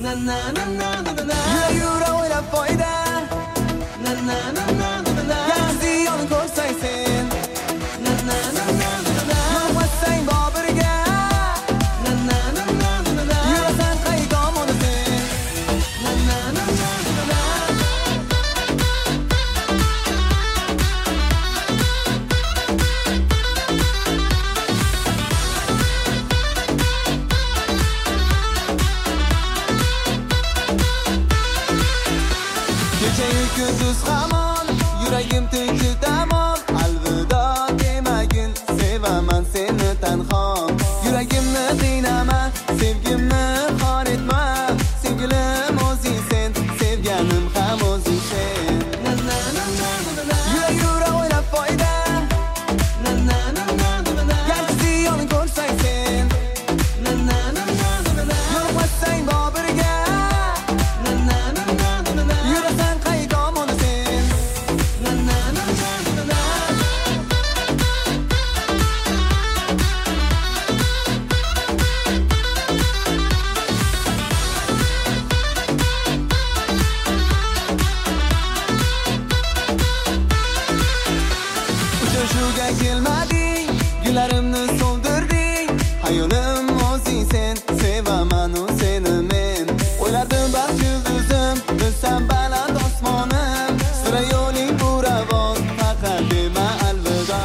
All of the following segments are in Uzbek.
Yura o'ylab foyda yaxshi yon ko'rsang sen yo'qotsang Bobirga yurasan qaytomon sen kechayu kunduz hamon yuragim tinchi tamom alvido demagin sevaman seni tanho yuragimni qiynama sevgimni xor etma sevgilim o'zing sen sevganim ham o'zing sen yura o'ylab foyda yaxshi yon ko'rsang sen yo'qotsang Bobirga yurasan qaytomon sen uchrashuvga kelmading gullarimni so'ndirding hayolim o'zing sen sevaman u seni men o'ylardim baxt yulduzim bilsam baland osmonim sira yo'ling bu ravon faqat dema alvido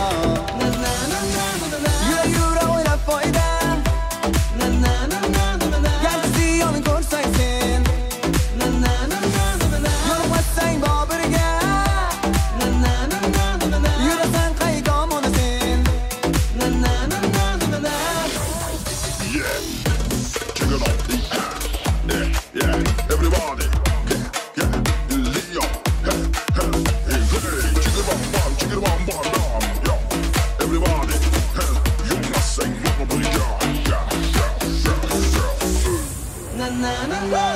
yura o'ylab foyda yaxshi yon ko'rsang sen yo'qotsang Bobirga yurasan qaytomon sen Yeah, check it out. Yeah, everybody. Yeah, Leo. Hey, check it bam, check it bam, yo. Everybody, hey, you must sing, yeah.